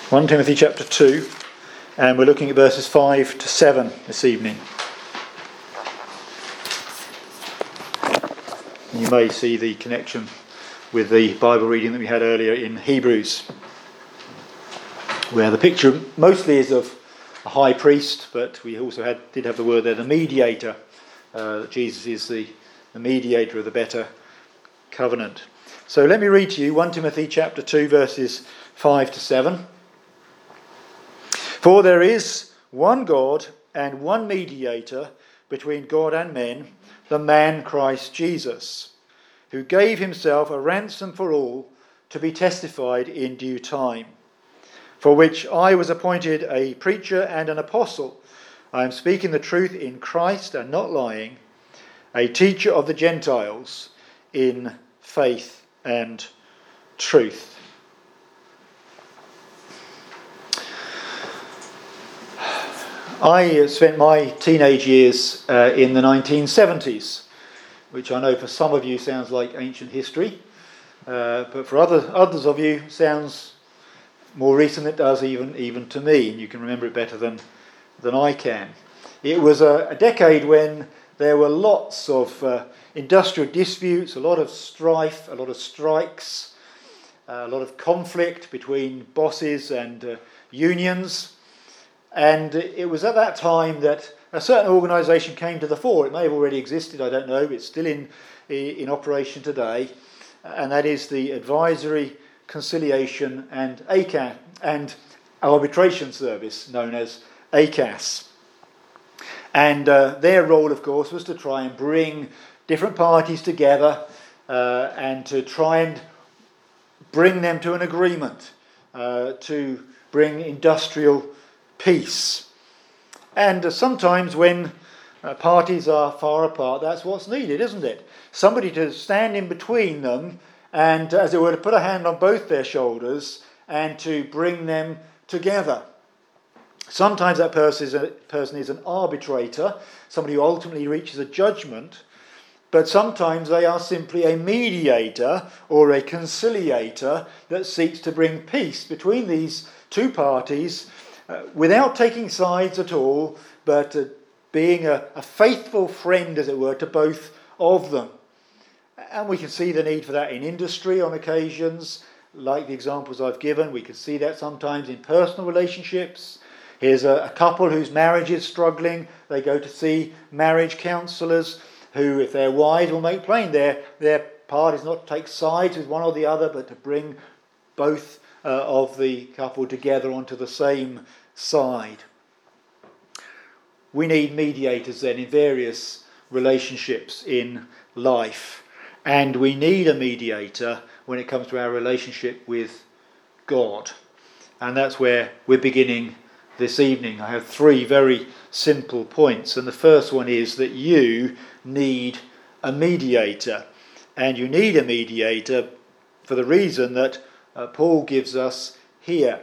1 Timothy chapter 2, and we're looking at verses 5 to 7 this evening. You may see the connection with the Bible reading that we had earlier in Hebrews, where the picture mostly is of a high priest, but we also did have the word there, the mediator. Jesus is the mediator of the better covenant. So let me read to you 1 Timothy chapter 2, verses 5 to 7. For there is one God and one mediator between God and men, the man Christ Jesus, who gave himself a ransom for all to be testified in due time, for which I was appointed a preacher and an apostle. I am speaking the truth in Christ and not lying, a teacher of the Gentiles in faith and truth. I spent my teenage years in the 1970s, which I know for some of you sounds like ancient history, but for others of you sounds more recent. It does even to me, and you can remember it better than I can. It was a decade when there were lots of industrial disputes, a lot of strife, a lot of strikes, a lot of conflict between bosses and unions. And it was at that time that a certain organisation came to the fore. It may have already existed, I don't know. It's still in operation today. And that is the Advisory, Conciliation and Arbitration Service, known as ACAS. And their role, of course, was to try and bring different parties together and to try and bring them to an agreement, to bring industrial peace. And sometimes when parties are far apart, that's what's needed, isn't it? Somebody to stand in between them and, as it were, to put a hand on both their shoulders and to bring them together. Sometimes that person is an arbitrator, somebody who ultimately reaches a judgment, but sometimes they are simply a mediator or a conciliator that seeks to bring peace between these two parties without taking sides at all, but being a faithful friend, as it were, to both of them. And we can see the need for that in industry on occasions, like the examples I've given. We can see that sometimes in personal relationships. Here's a couple whose marriage is struggling. They go to see marriage counsellors who, if they're wise, will make plain their part is not to take sides with one or the other, but to bring both of the couple together onto the same side. We need mediators then in various relationships in life, and we need a mediator when it comes to our relationship with God, and that's where we're beginning this evening. I have three very simple points, and the first one is that you need a mediator, and you need a mediator for the reason that Paul gives us here.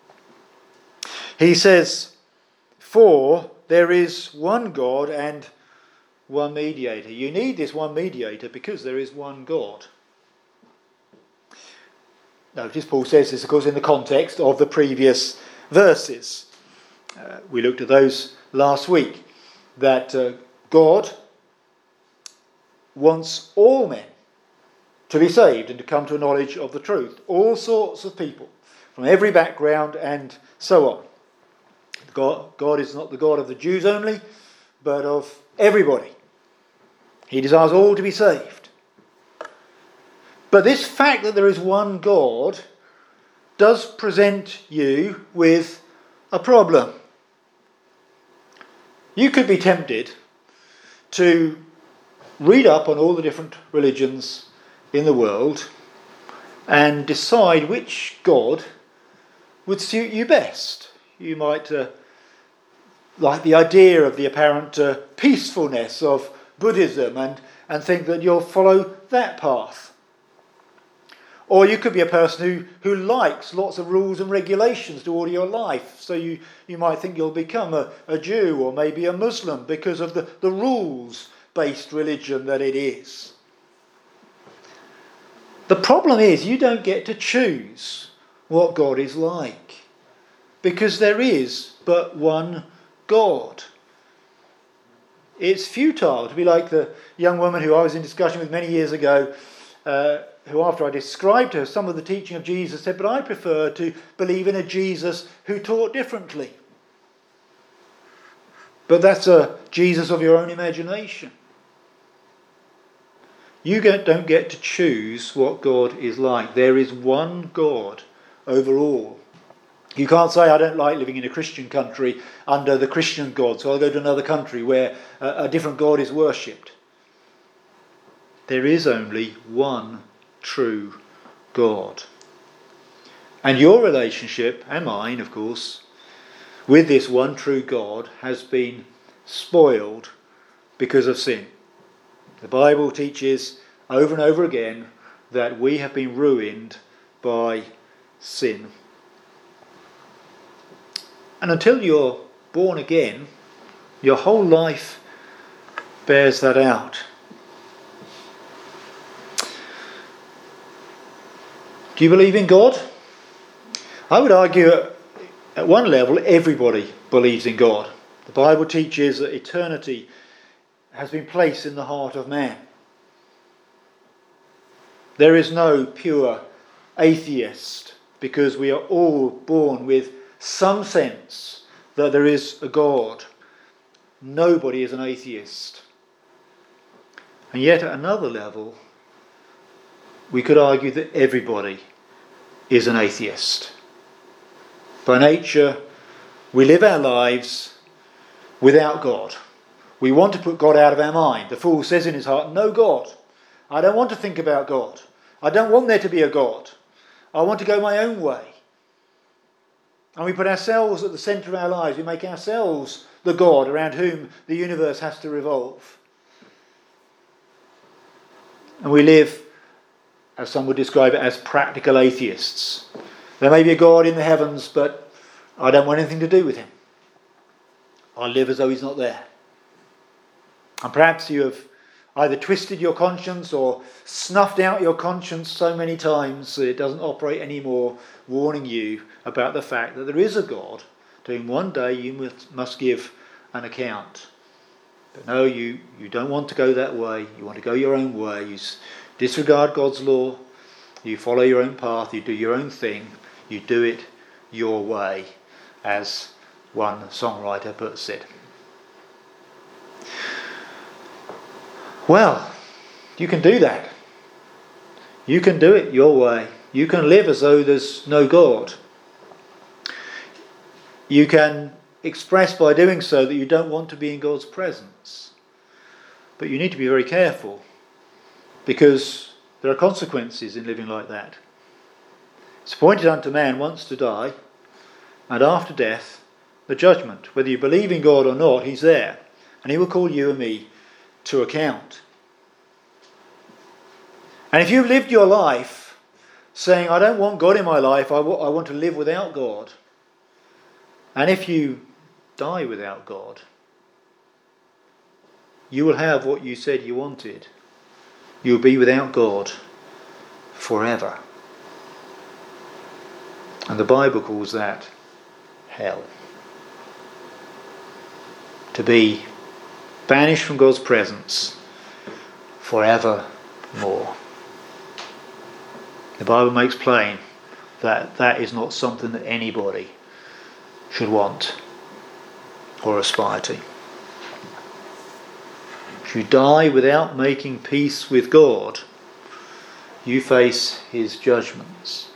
He says, for there is one God and one mediator. You need this one mediator because there is one God. Notice Paul says this, of course, in the context of the previous verses. We looked at those last week, that God wants all men to be saved and to come to a knowledge of the truth. All sorts of people from every background and so on. God is not the God of the Jews only, but of everybody. He desires all to be saved. But this fact that there is one God does present you with a problem. You could be tempted to read up on all the different religions in the world and decide which God would suit you best. You might like the idea of the apparent peacefulness of Buddhism and think that you'll follow that path. Or you could be a person who likes lots of rules and regulations to order your life. So you might think you'll become a Jew or maybe a Muslim because of the rules-based religion that it is. The problem is you don't get to choose what God is like. because there is but one God. It's futile to be like the young woman who I was in discussion with many years ago, who after I described to her some of the teaching of Jesus said, but I prefer to believe in a Jesus who taught differently. But that's a Jesus of your own imagination. You don't get to choose what God is like. There is one God over all. You can't say, I don't like living in a Christian country under the Christian God, so I'll go to another country where a different God is worshipped. There is only one true God. And your relationship, and mine of course, with this one true God has been spoiled because of sin. The Bible teaches over and over again that we have been ruined by sin. And until you're born again, your whole life bears that out. Do you believe in God? I would argue at one level everybody believes in God. The Bible teaches that eternity has been placed in the heart of man. There is no pure atheist because we are all born with some sense that there is a God. Nobody is an atheist. And yet at another level, we could argue that everybody is an atheist. By nature, we live our lives without God. We want to put God out of our mind. The fool says in his heart, no God. I don't want to think about God. I don't want there to be a God. I want to go my own way. And we put ourselves at the centre of our lives. We make ourselves the God around whom the universe has to revolve. And we live, as some would describe it, as practical atheists. There may be a God in the heavens, but I don't want anything to do with him. I live as though he's not there. And perhaps you have either twisted your conscience or snuffed out your conscience so many times that it doesn't operate anymore, warning you about the fact that there is a God to whom one day you must give an account. But no, you don't want to go that way. You want to go your own way. You disregard God's law. You follow your own path. You do your own thing. You do it your way, as one songwriter puts it. Well, you can do that. You can do it your way. You can live as though there's no God. You can express by doing so that you don't want to be in God's presence. But you need to be very careful, because there are consequences in living like that. It's appointed unto man once to die, and after death, the judgment. Whether you believe in God or not, he's there, and he will call you and me to account. And if you've lived your life saying, I don't want God in my life, I want to live without God, and if you die without God, you will have what you said you wanted. You will be without God forever. And the Bible calls that hell. To be banished from God's presence forevermore. The Bible makes plain that that is not something that anybody should want or aspire to. If you die without making peace with God, you face his judgments.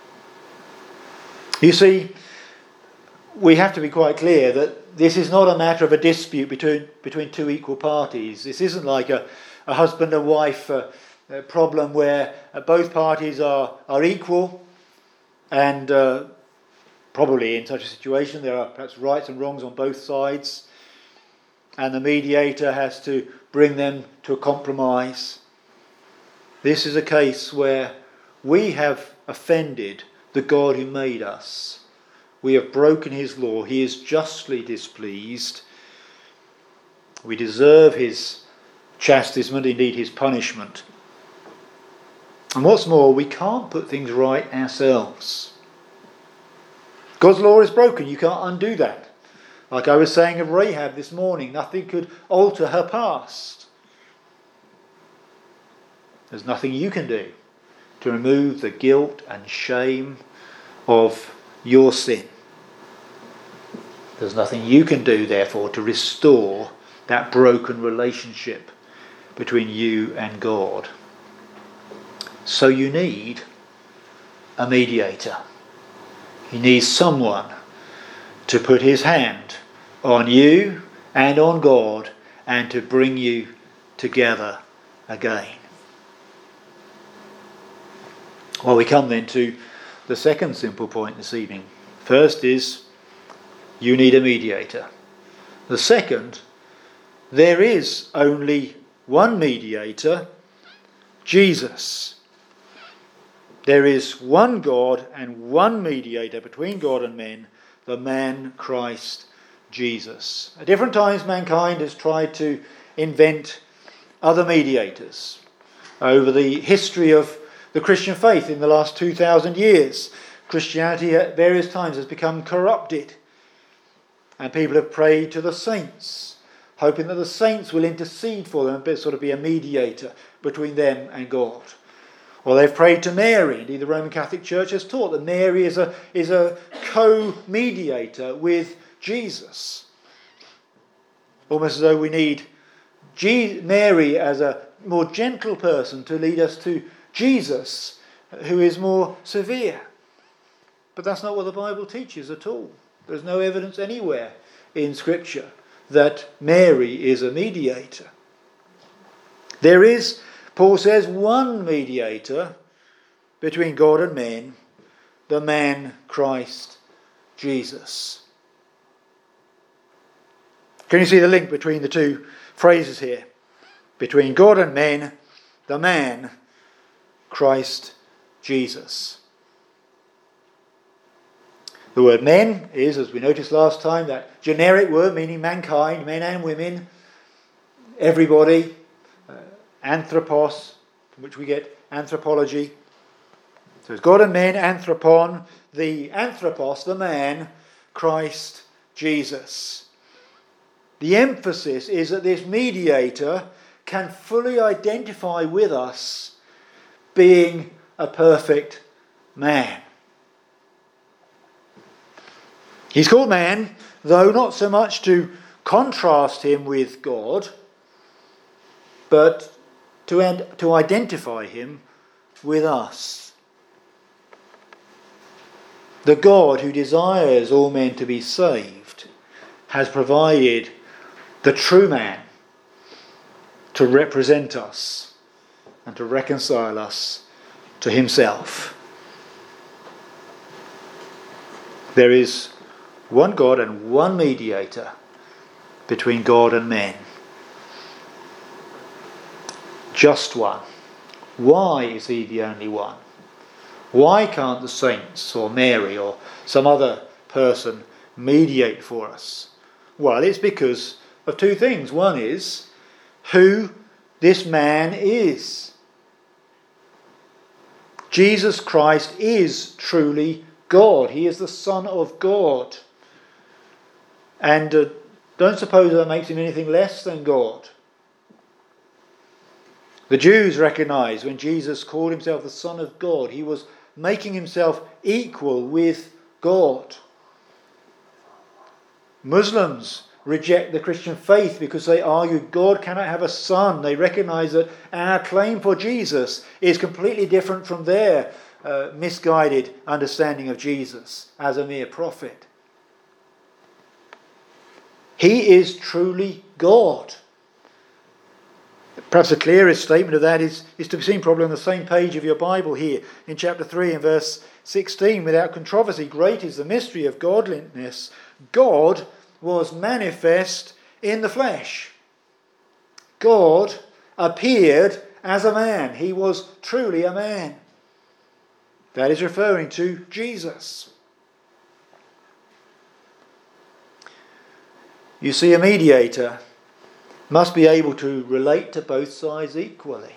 You see, we have to be quite clear that this is not a matter of a dispute between two equal parties. This isn't like a husband and wife problem where both parties are equal, and probably in such a situation there are perhaps rights and wrongs on both sides, and the mediator has to bring them to a compromise. This is a case where we have offended the God who made us. We have broken his law. He is justly displeased. We deserve his chastisement, indeed his punishment. And what's more, we can't put things right ourselves. God's law is broken. You can't undo that. Like I was saying of Rahab this morning, nothing could alter her past. There's nothing you can do to remove the guilt and shame of your sin. There's nothing you can do, therefore, to restore that broken relationship between you and God. So you need a mediator. You need someone to put his hand on you and on God and to bring you together again. Well, we come then to the second simple point this evening. First is, you need a mediator. The second, there is only one mediator, Jesus. There is one God and one mediator between God and men, the man Christ Jesus. At different times mankind has tried to invent other mediators. Over the history of the Christian faith in the last 2,000 years, Christianity at various times has become corrupted. And people have prayed to the saints, hoping that the saints will intercede for them and sort of be a mediator between them and God. Or they've prayed to Mary. Indeed, the Roman Catholic Church has taught that Mary is a co-mediator with Jesus. Almost as though we need Mary as a more gentle person to lead us to Jesus, who is more severe. But that's not what the Bible teaches at all. There's no evidence anywhere in Scripture that Mary is a mediator. There is, Paul says, one mediator between God and men, the man Christ Jesus. Can you see the link between the two phrases here? Between God and men, the man Christ Jesus. The word men is, as we noticed last time, that generic word meaning mankind, men and women, everybody, anthropos, from which we get anthropology. So it's God and men, anthropon, the anthropos, the man, Christ Jesus. The emphasis is that this mediator can fully identify with us being a perfect man. He's called man, though not so much to contrast him with God, but to identify him with us. The God who desires all men to be saved has provided the true man to represent us and to reconcile us to himself. There is one God and one mediator between God and men. Just one. Why is he the only one? Why can't the saints or Mary or some other person mediate for us? Well, it's because of two things. One is who this man is. Jesus Christ is truly God. He is the Son of God. And don't suppose that makes him anything less than God. The Jews recognized when Jesus called himself the Son of God, he was making himself equal with God. Muslims reject the Christian faith because they argue God cannot have a son. They recognize that our claim for Jesus is completely different from their misguided understanding of Jesus as a mere prophet. He is truly God. Perhaps the clearest statement of that is to be seen probably on the same page of your Bible here in chapter 3 and verse 16. Without controversy, great is the mystery of godliness. God was manifest in the flesh. God appeared as a man. He was truly a man. That is referring to Jesus. You see, a mediator must be able to relate to both sides equally.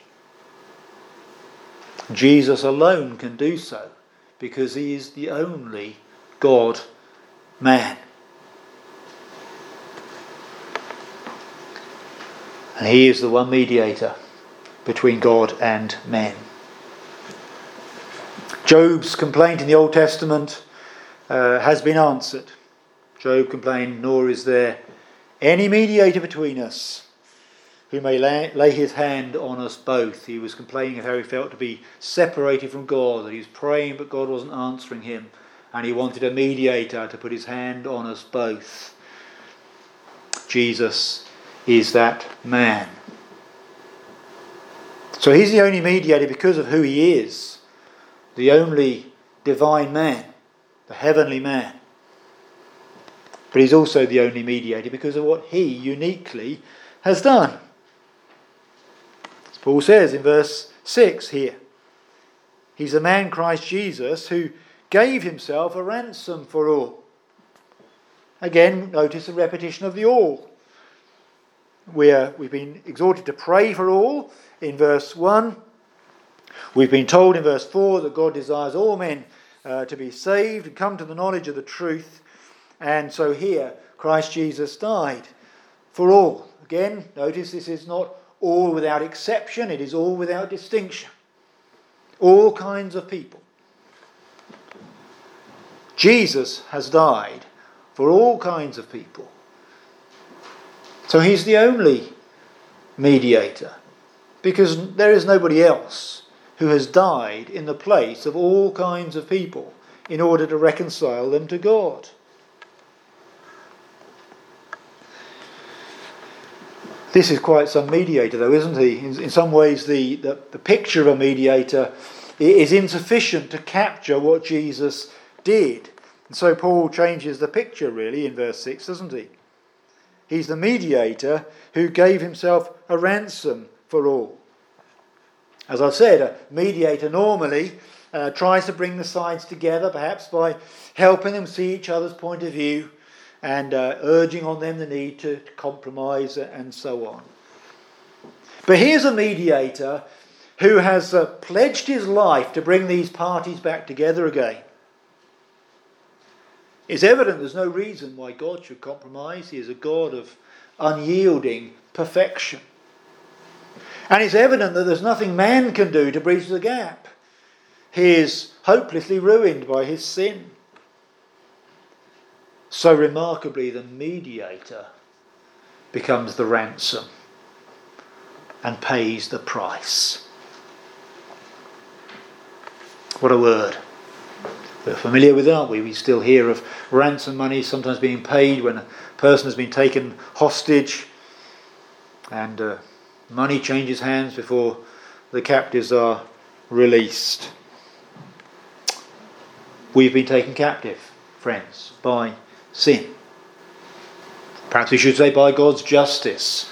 Jesus alone can do so because he is the only God, man. And he is the one mediator between God and men. Job's complaint in the Old Testament has been answered. Job complained, "Nor is there any mediator between us who may lay his hand on us both." He was complaining of how he felt to be separated from God, that he was praying but God wasn't answering him, and he wanted a mediator to put his hand on us both. Jesus is that man. So he's the only mediator because of who he is, the only divine man, the heavenly man. But he's also the only mediator because of what he uniquely has done. As Paul says in verse 6 here, he's the man Christ Jesus who gave himself a ransom for all. Again, notice the repetition of the all. We've been exhorted to pray for all in verse 1. We've been told in verse 4 that God desires all men to be saved and come to the knowledge of the truth. And so here, Christ Jesus died for all. Again, notice this is not all without exception, it is all without distinction. All kinds of people. Jesus has died for all kinds of people. So he's the only mediator, because there is nobody else who has died in the place of all kinds of people in order to reconcile them to God. This is quite some mediator though, isn't he? In some ways the picture of a mediator is insufficient to capture what Jesus did. And so Paul changes the picture really in verse 6, doesn't he? He's the mediator who gave himself a ransom for all. As I've said, a mediator normally tries to bring the sides together, perhaps by helping them see each other's point of view and urging on them the need to compromise and so on. But here's a mediator who has pledged his life to bring these parties back together again. It's evident there's no reason why God should compromise. He is a God of unyielding perfection. And it's evident that there's nothing man can do to bridge the gap. He is hopelessly ruined by his sin. So remarkably, the mediator becomes the ransom and pays the price. What a word. We're familiar with it, aren't we? We still hear of ransom money sometimes being paid when a person has been taken hostage and money changes hands before the captives are released. We've been taken captive, friends, by sin. Perhaps we should say by God's justice.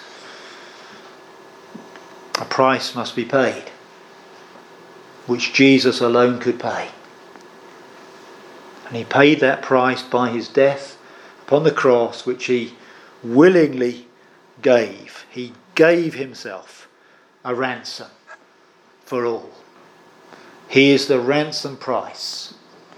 A price must be paid, which Jesus alone could pay. And he paid that price by his death upon the cross, which he willingly gave. He gave himself a ransom for all. He is the ransom price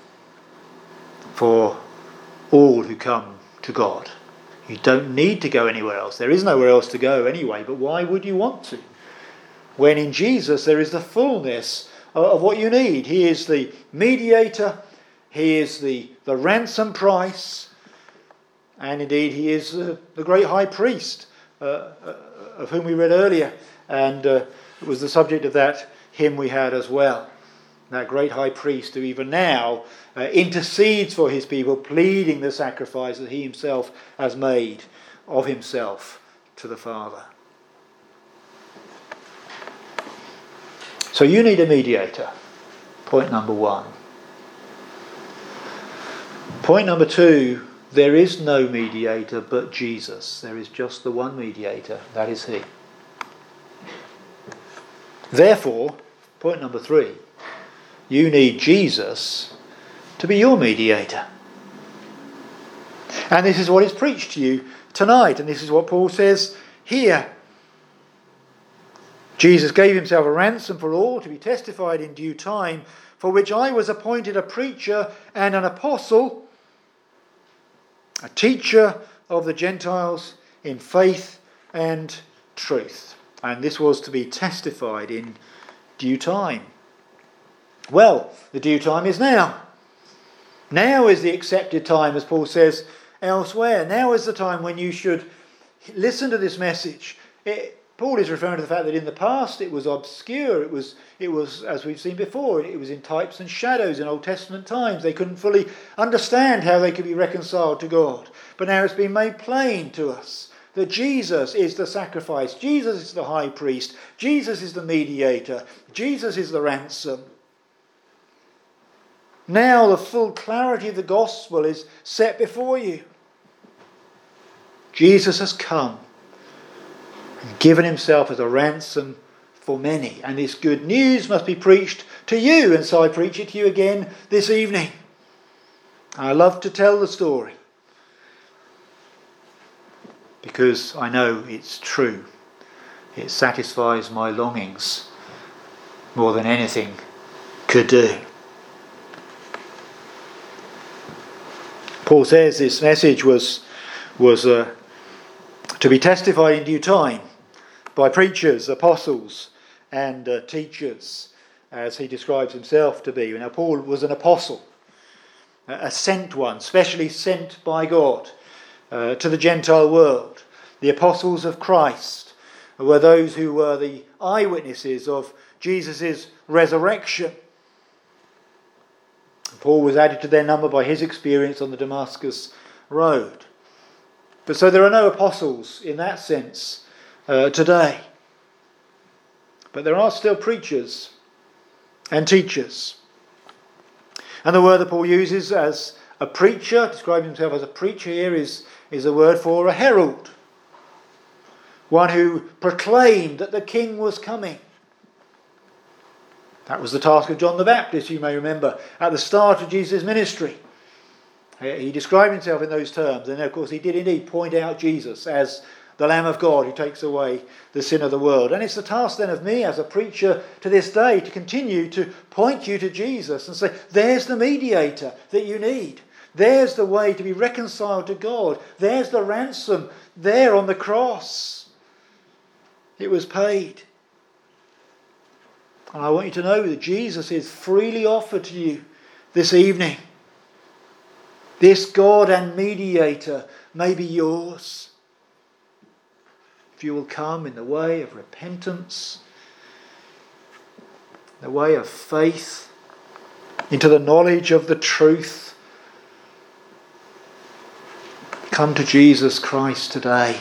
for all who come to God. You don't need to go anywhere else. There is nowhere else to go anyway, but why would you want to? When in Jesus there is the fullness of what you need. He is the mediator. He is the ransom price, and indeed he is the great high priest of whom we read earlier, and it was the subject of that hymn we had as well. That great high priest who even now intercedes for his people, pleading the sacrifice that he himself has made of himself to the Father. So you need a mediator. Point number one. Point number two, there is no mediator but Jesus. There is just the one mediator, that is he. Therefore, point number three, you need Jesus to be your mediator. And this is what is preached to you tonight, and this is what Paul says here. Jesus gave himself a ransom for all to be testified in due time, for which I was appointed a preacher and an apostle a teacher of the Gentiles in faith and truth. And this was to be testified in due time. Well, the due time is now. Now is the accepted time, as Paul says elsewhere. Now is the time when you should listen to this message. Paul is referring to the fact that in the past it was obscure. It was, as we've seen before, it was in types and shadows in Old Testament times. They couldn't fully understand how they could be reconciled to God. But now it's been made plain to us that Jesus is the sacrifice. Jesus is the high priest. Jesus is the mediator. Jesus is the ransom. Now the full clarity of the gospel is set before you. Jesus has come and given himself as a ransom for many. And this good news must be preached to you. And so I preach it to you again this evening. I love to tell the story because I know it's true. It satisfies my longings more than anything could do. Paul says this message was to be testified in due time by preachers, apostles and teachers, as he describes himself to be. Now Paul was an apostle, a sent one, specially sent by God to the Gentile world. The apostles of Christ were those who were the eyewitnesses of Jesus' resurrection. Paul was added to their number by his experience on the Damascus road. But so there are no apostles in that sense today. But there are still preachers and teachers. And the word that Paul uses as a preacher, describing himself as a preacher here, is a word for a herald. One who proclaimed that the king was coming. That was the task of John the Baptist, you may remember, at the start of Jesus' ministry. He described himself in those terms, and of course he did indeed point out Jesus as the Lamb of God who takes away the sin of the world. And it's the task then of me as a preacher to this day to continue to point you to Jesus and say, there's the mediator that you need. There's the way to be reconciled to God. There's the ransom there on the cross. It was paid. And I want you to know that Jesus is freely offered to you this evening. This God and mediator may be yours. If you will come in the way of repentance, the way of faith, into the knowledge of the truth, come to Jesus Christ today.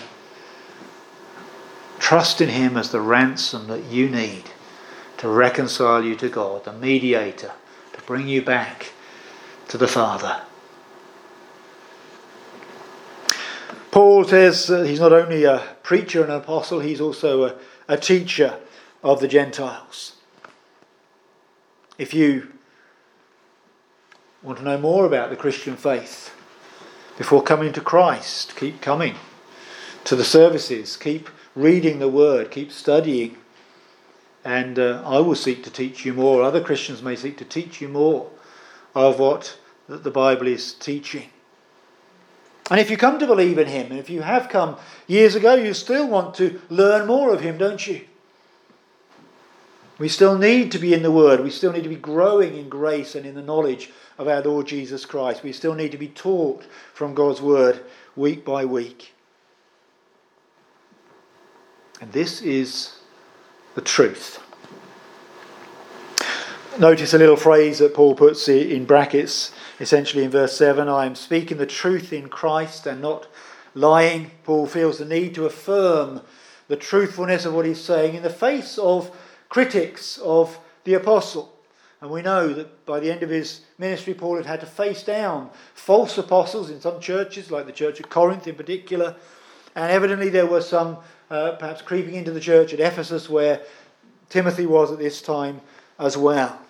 Trust in him as the ransom that you need to reconcile you to God, the mediator, to bring you back to the Father. Paul says he's not only a preacher and an apostle, he's also a teacher of the Gentiles. If you want to know more about the Christian faith, before coming to Christ, keep coming to the services, keep reading the Word, keep studying. And I will seek to teach you more. Other Christians may seek to teach you more of what the Bible is teaching. And if you come to believe in him, and if you have come years ago, you still want to learn more of him, don't you? We still need to be in the Word. We still need to be growing in grace and in the knowledge of our Lord Jesus Christ. We still need to be taught from God's Word week by week. And this is the truth. Notice a little phrase that Paul puts in brackets, essentially in verse 7. I am speaking the truth in Christ and not lying. Paul feels the need to affirm the truthfulness of what he's saying in the face of critics of the apostle. And we know that by the end of his ministry, Paul had to face down false apostles in some churches, like the church at Corinth in particular. And evidently there were some perhaps creeping into the church at Ephesus, where Timothy was at this time as well.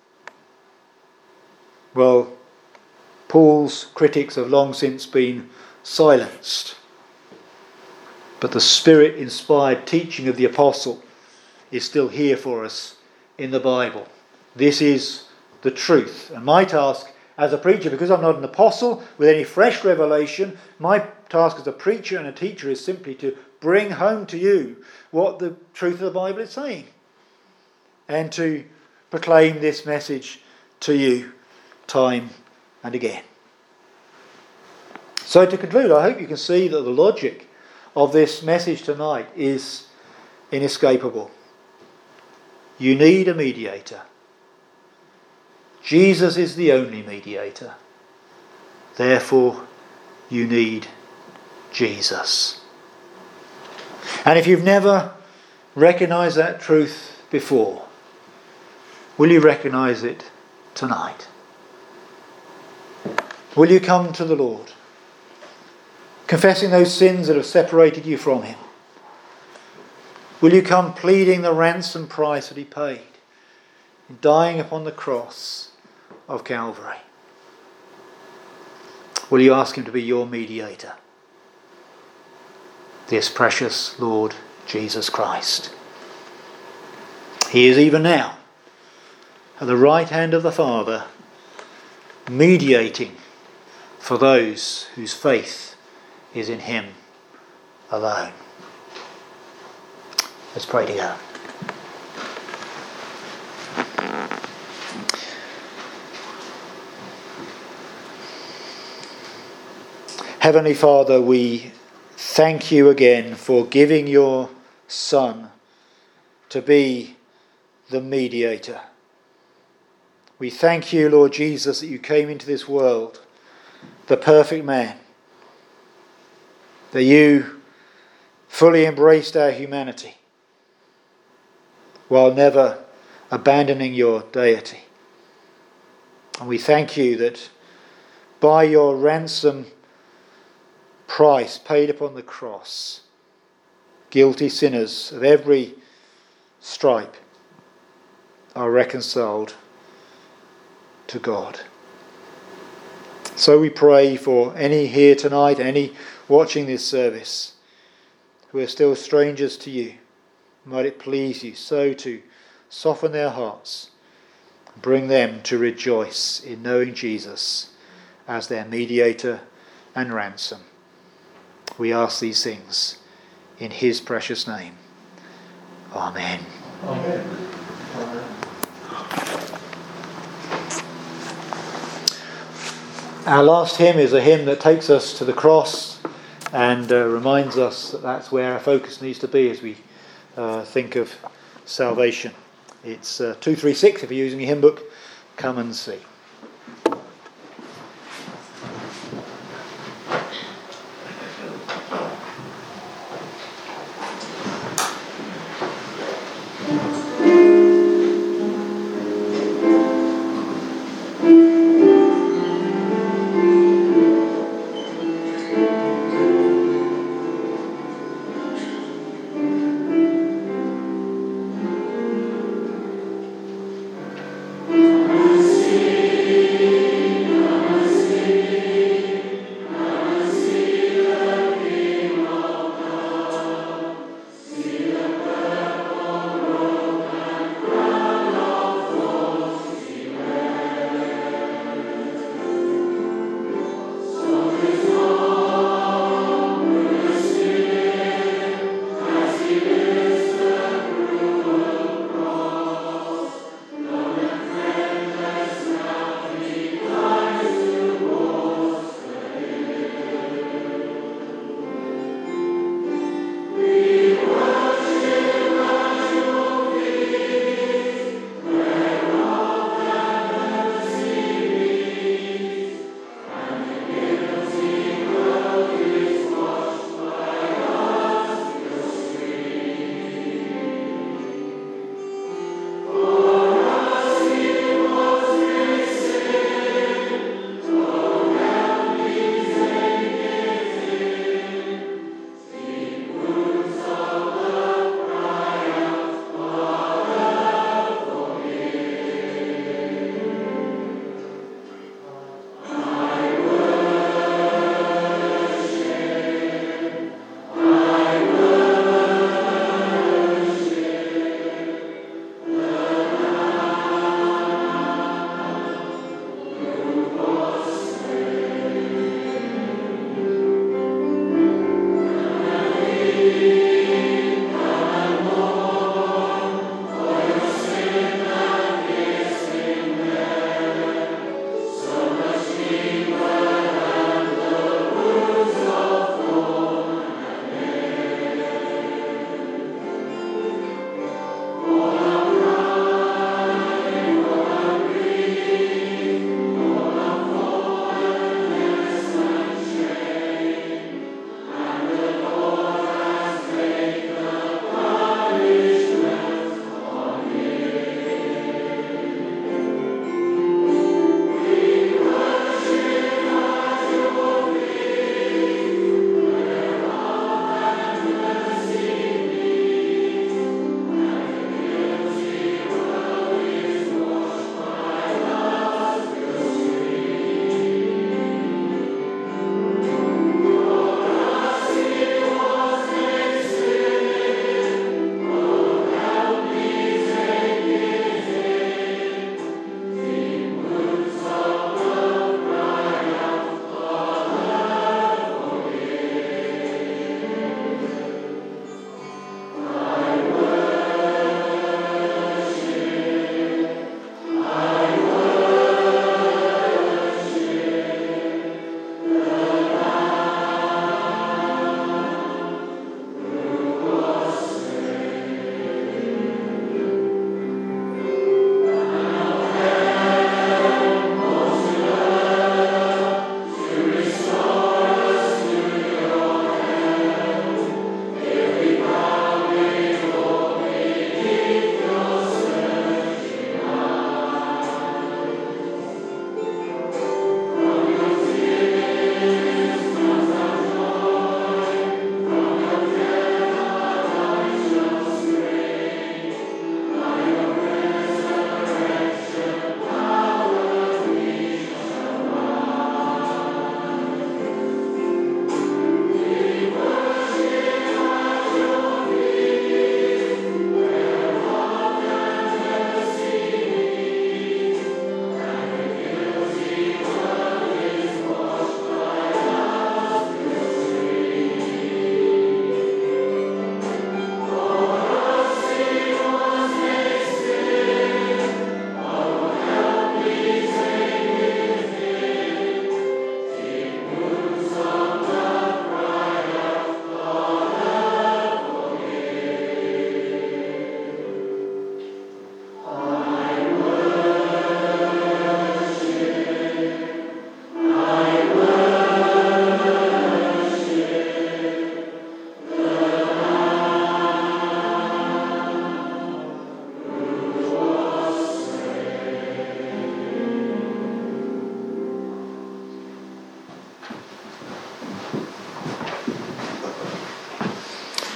Well, Paul's critics have long since been silenced. But the Spirit-inspired teaching of the apostle is still here for us in the Bible. This is the truth. And my task as a preacher, because I'm not an apostle with any fresh revelation, my task as a preacher and a teacher is simply to bring home to you what the truth of the Bible is saying, and to proclaim this message to you time and again. So to conclude, I hope you can see that the logic of this message tonight is inescapable. You need a mediator. Jesus is the only mediator. Therefore, you need Jesus. And if you've never recognised that truth before, will you recognise it tonight? Will you come to the Lord, confessing those sins that have separated you from him? Will you come pleading the ransom price that he paid in dying upon the cross of Calvary? Will you ask him to be your mediator? This precious Lord Jesus Christ. He is even now at the right hand of the Father, mediating for those whose faith is in him alone. Let's pray together. Heavenly Father, we thank you again for giving your Son to be the mediator. We thank you, Lord Jesus, that you came into this world, the perfect man, that you fully embraced our humanity while never abandoning your deity. And we thank you that by your ransom price paid upon the cross, guilty sinners of every stripe are reconciled to God. So we pray for any here tonight, any watching this service, who are still strangers to you. Might it please you so to soften their hearts, bring them to rejoice in knowing Jesus as their mediator and ransom. We ask these things in his precious name. Amen. Amen. Our last hymn is a hymn that takes us to the cross and reminds us that that's where our focus needs to be as we think of salvation. It's 236 if you're using a hymn book. Come and see. See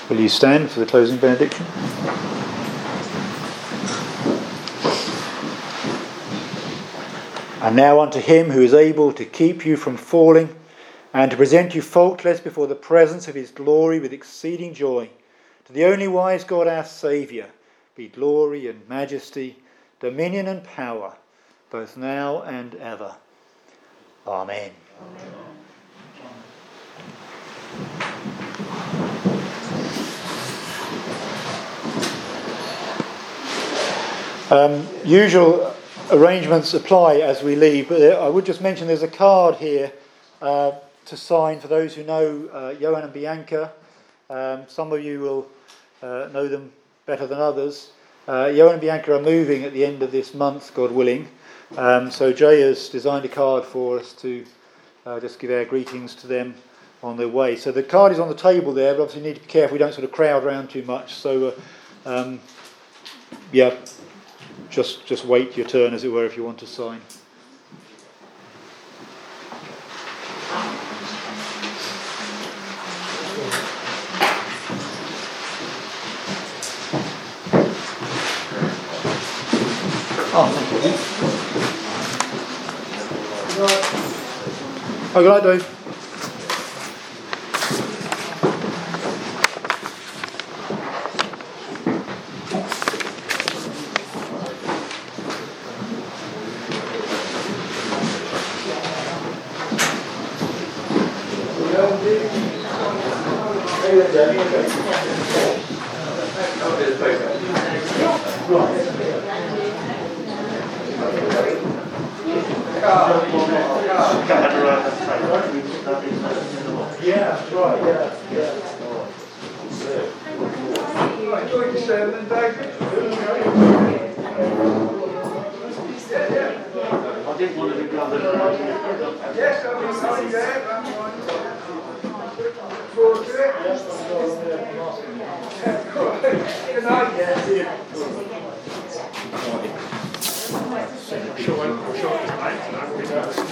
Will you stand for the closing benediction? And now unto him who is able to keep you from falling and to present you faultless before the presence of his glory with exceeding joy, to the only wise God our Saviour, be glory and majesty, dominion and power, both now and ever. Amen. Usual arrangements apply as we leave, but I would just mention there's a card here to sign for those who know Johan and Bianca. Some of you will know them better than others. Johan and Bianca are moving at the end of this month, God willing. So Jay has designed a card for us to just give our greetings to them on their way. So the card is on the table there, but obviously you need to be careful we don't sort of crowd around too much. So just wait your turn, as it were, if you want to sign. Oh, thank you. Oh, good night, Dave. Sure.